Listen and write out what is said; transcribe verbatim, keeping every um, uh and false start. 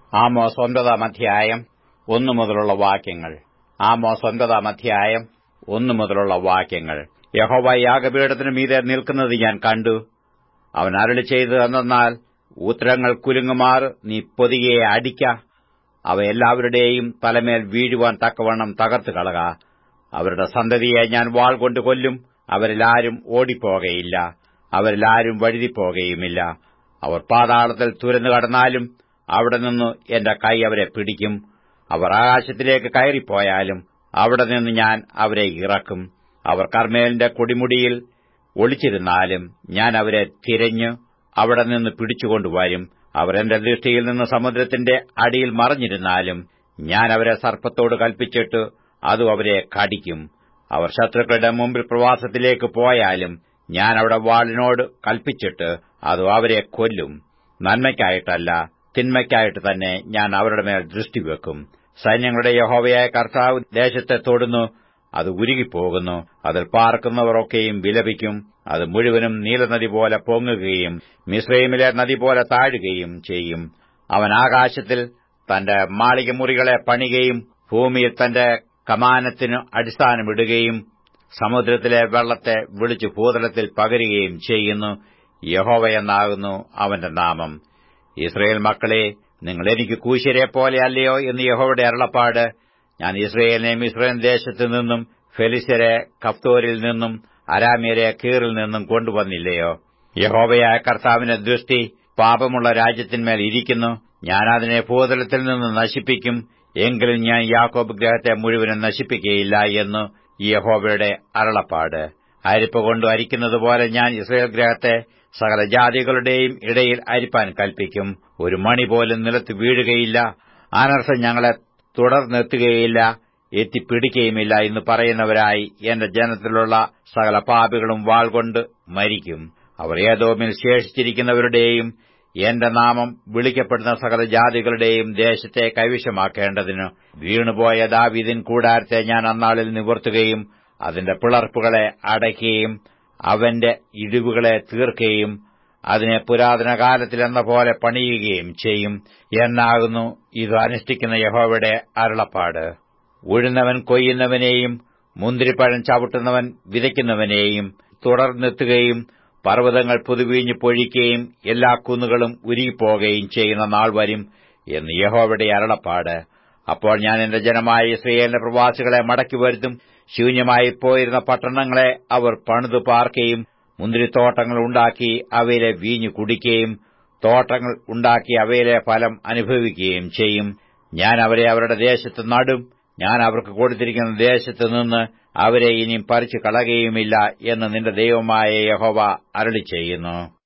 Amos ഒൻപതാം അധ്യായം ഒന്നു മുതലുള്ള വാക്യങ്ങൾ. ആമോസ് ഒൻപതാം അധ്യായം ഒന്നു മുതലുള്ള വാക്യങ്ങൾ. യഹോവ യാഗപീഠത്തിനു മീതെ നിൽക്കുന്നത് ഞാൻ കണ്ടു. അവൻ അരുളി ചെയ്തത് എന്തെന്നാൽ, ഉത്തരങ്ങൾ കുലുങ്ങുമാർ നീ പൊതിയെ അടിക്ക, അവ എല്ലാവരുടെയും തലമേൽ വീഴുവാൻ തക്കവണ്ണം തകർത്ത് കളക. അവരുടെ സന്തതിയെ ഞാൻ വാൾ കൊണ്ട് കൊല്ലും. അവരിലാരും ഓടിപ്പോകയില്ല, അവരിലാരും വഴുതിപ്പോകയുമില്ല. അവർ പാതാളത്തിൽ തുരന്നു കടന്നാലും അവിടെ നിന്ന് എന്റെ കൈ അവരെ പിടിക്കും. അവർ ആകാശത്തിലേക്ക് കയറിപ്പോയാലും അവിടെ നിന്ന് ഞാൻ അവരെ ഇറക്കും. അവർ കർമ്മേലിന്റെ കൊടിമുടിയിൽ ഒളിച്ചിരുന്നാലും ഞാൻ അവരെ തിരഞ്ഞ് അവിടെ നിന്ന് പിടിച്ചുകൊണ്ടുവരും. അവർ എന്റെ ദൃഷ്ടിയിൽ നിന്ന് സമുദ്രത്തിന്റെ അടിയിൽ മറഞ്ഞിരുന്നാലും ഞാൻ അവരെ സർപ്പത്തോട് കൽപ്പിച്ചിട്ട് അത് അവരെ കടിക്കും. അവർ ശത്രുക്കളുടെ മുമ്പിൽ പ്രവാസത്തിലേക്ക് പോയാലും ഞാൻ അവിടെ വാളിനോട് കൽപ്പിച്ചിട്ട് അത് അവരെ കൊല്ലും. നന്മയ്ക്കായിട്ടല്ല, തിന്മയ്ക്കായിട്ട് തന്നെ ഞാൻ അവരുടെ മേൽ ദൃഷ്ടിവെക്കും. സൈന്യങ്ങളുടെ യഹോവയായ കർത്താവ് ദേശത്തെ തൊടുന്നു, അത് ഉരുകിപ്പോകുന്നു. അതിൽ പാർക്കുന്നവരൊക്കെയും വിലപിക്കും. അത് മുഴുവനും നീലനദി പോലെ പൊങ്ങുകയും മിസ്രയീമിലെ നദി പോലെ താഴുകയും ചെയ്യും. അവൻ ആകാശത്തിൽ തന്റെ മാളികമുറികളെ പണികയും ഭൂമിയിൽ തന്റെ കമാനത്തിന് അടിസ്ഥാനമിടുകയും സമുദ്രത്തിലെ വെള്ളത്തെ വിളിച്ചു ഭൂതലത്തിൽ പകരുകയും ചെയ്യുന്നു. യഹോവയെന്നാകുന്നു അവന്റെ നാമം. ഇസ്രയേൽ മക്കളെ, നിങ്ങൾ എനിക്ക് കൂശ്യരെ പോലെ അല്ലയോ എന്ന് യഹോവയുടെ അരുളപ്പാട്. ഞാൻ ഇസ്രയേലിനെ മിസ്രയീം ദേശത്തു നിന്നും ഫെലിസ്യരെ കഫ്തോരിൽ നിന്നും അരാമ്യരെ കീറിൽ നിന്നും കൊണ്ടുവന്നില്ലയോ? യഹോവയായ കർത്താവിന്റെ ദൃഷ്ടി പാപമുള്ള രാജ്യത്തിന്മേൽ ഇരിക്കുന്നു. ഞാൻ അതിനെ ഭൂതലത്തിൽ നിന്ന് നശിപ്പിക്കും. എങ്കിലും ഞാൻ യാക്കോബ് ഗൃഹത്തെ മുഴുവനും നശിപ്പിക്കുകയില്ല എന്ന് യഹോവയുടെ അരുളപ്പാട്. അരിപ്പ കൊണ്ട് അരിക്കുന്നതുപോലെ ഞാൻ ഇസ്രയേൽ ഗൃഹത്തെ സകല ജാതികളുടെയും ഇടയിൽ അരിപ്പാൻ കൽപ്പിക്കും. ഒരു മണി പോലും നിലത്ത് വീഴുകയില്ല. അനർത്ഥം ഞങ്ങളെ തുടർന്നെത്തുകയില്ല, എത്തിപ്പിടിക്കുകയുമില്ല എന്ന് പറയുന്നവരായി എന്റെ ജനത്തിലുള്ള സകല പാപികളും വാൾ കൊണ്ട് മരിക്കും. അവർ ഏദോമിൽ ശേഷിച്ചിരിക്കുന്നവരുടെയും എന്റെ നാമം വിളിക്കപ്പെടുന്ന സകല ജാതികളുടെയും ദേശത്തെ കൈവശമാക്കേണ്ടതിന് വീണുപോയ ദാവീദിൻ കൂടാരത്തെ ഞാൻ അന്നാളിൽ നിവർത്തുകയും അതിന്റെ പിളർപ്പുകളെ അടയ്ക്കുകയും അവന്റെ ഇടിവുകളെ തീർക്കുകയും അതിനെ പുരാതന കാലത്തിലെന്ന പോലെ പണിയുകയും ചെയ്യും എന്നാകുന്നു ഇത് അനുഷ്ഠിക്കുന്ന യഹോവയുടെ അരുളപ്പാട്. ഉഴുന്നവൻ കൊയ്യുന്നവനെയും മുന്തിരിപ്പഴം ചവിട്ടുന്നവൻ വിതയ്ക്കുന്നവനെയും തുടർന്നെത്തുകയും പർവ്വതങ്ങൾ പുതുവീഞ്ഞു പൊഴിക്കുകയും എല്ലാ കുന്നുകളും ഉരുകിപ്പോകുകയും ചെയ്യുന്ന നാൾ വരും എന്ന് യഹോവയുടെ അരുളപ്പാട്. അപ്പോൾ ഞാൻ എന്റെ ജനമായ ഇസ്രയേലിന്റെ പ്രവാസികളെ മടക്കി വരുത്തും. ശൂന്യമായി പോയിരുന്ന പട്ടണങ്ങളെ അവർ പണിതു പാർക്കുകയും മുന്തിരിത്തോട്ടങ്ങൾ ഉണ്ടാക്കി അവയിലെ വീഞ്ഞു കുടിക്കുകയും തോട്ടങ്ങൾ ഉണ്ടാക്കി അവയിലെ ഫലം അനുഭവിക്കുകയും ചെയ്യും. ഞാൻ അവരെ അവരുടെ ദേശത്ത് നടും. ഞാൻ അവർക്ക് കൊടുത്തിരിക്കുന്ന ദേശത്ത് നിന്ന് അവരെ ഇനിയും പറിച്ചു കളയുകയുമില്ല എന്ന് നിന്റെ ദൈവമായ യഹോവ അരുളിച്ചെയ്യുന്നു.